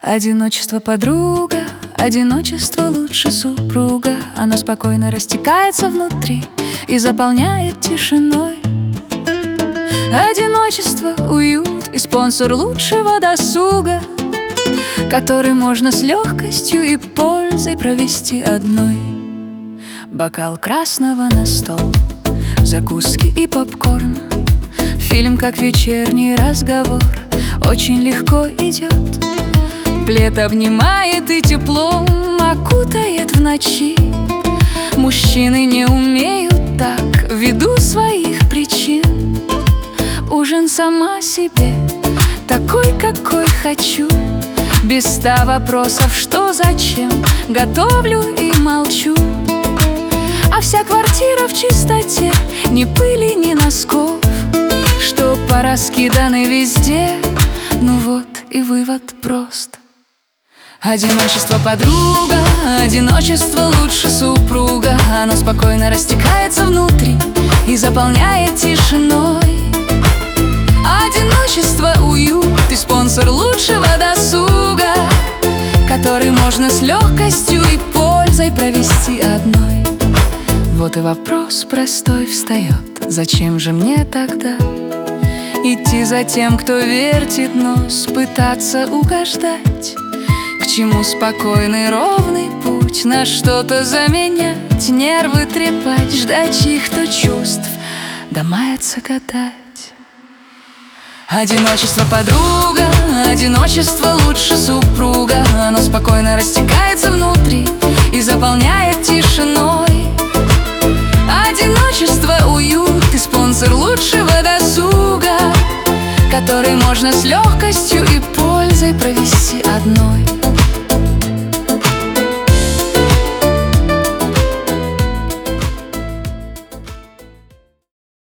Одиночество подруга, одиночество лучше супруга. Оно спокойно растекается внутри и заполняет тишиной. Одиночество, уют и спонсор лучшего досуга, который можно с легкостью и пользой провести одной. Бокал красного на стол, закуски и попкорн. Фильм как вечерний разговор очень легко идет. Плед обнимает и теплом окутает в ночи. Мужчины не умеют так ввиду своих причин. Ужин сама себе, такой, какой хочу, без 100 вопросов, что, зачем, готовлю и молчу. А вся квартира в чистоте, ни пыли, ни носков, что пораскиданы везде. Ну вот и вывод прост. Одиночество подруга, одиночество лучше супруга. Оно спокойно растекается внутри и заполняет тишиной. Одиночество, уют и спонсор лучшего досуга, который можно с легкостью и пользой провести одной. Вот и вопрос простой встает: зачем же мне тогда идти за тем, кто вертит нос, пытаться угождать? К чему спокойный ровный путь, на что-то заменять, нервы трепать, ждать чьих-то чувств, да маяться гадать? Одиночество подруга, одиночество лучше супруга. Оно спокойно растекается внутри и заполняет тишиной. Одиночество, уют и спонсор лучшего досуга, который можно с легкостью и пользой провести одной.